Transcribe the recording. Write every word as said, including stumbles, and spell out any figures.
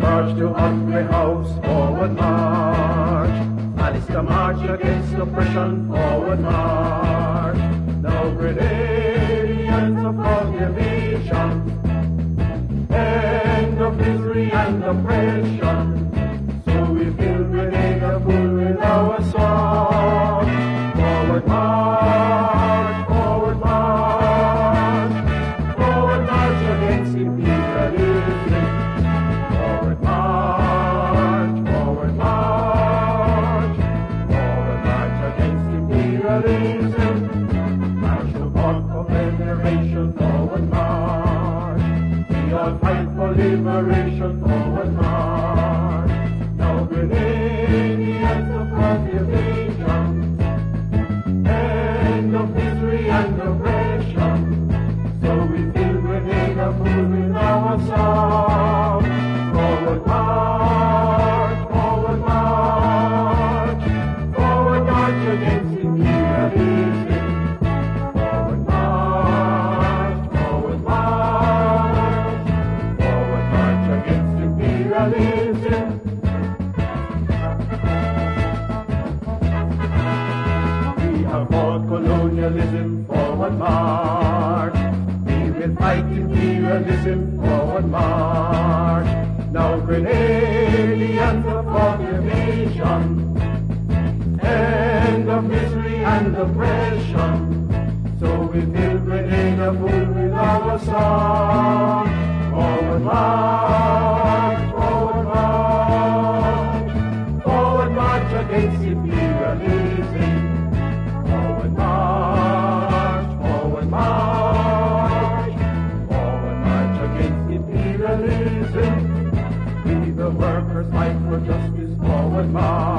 march to Hungry House, forward march. Alistair march against oppression, forward march. Now Grenadians of cultivation, end of misery and oppression. So we fill Grenada full with our song. Forward march, forward march, forward march against imperialism. Forward march, forward march, forward march against imperialism. March to God for federation, forward march. We all fight for liberation, forward march. Now Grenadians of cultivation, end of misery and oppression. So we fill Grenada full with our song. Forward march, forward march, forward march against imperialism. Forward march, forward march, forward march against imperialism. We have fought colonialism, forward march. We will fight imperialism, forward march. Now Grenadians of cultivation, end of misery and oppression. So we fill Grenada full with our song. Forward march, forward march, forward march against imperialism. Forward march, forward march, forward march against imperialism. We the workers fight for justice, forward march.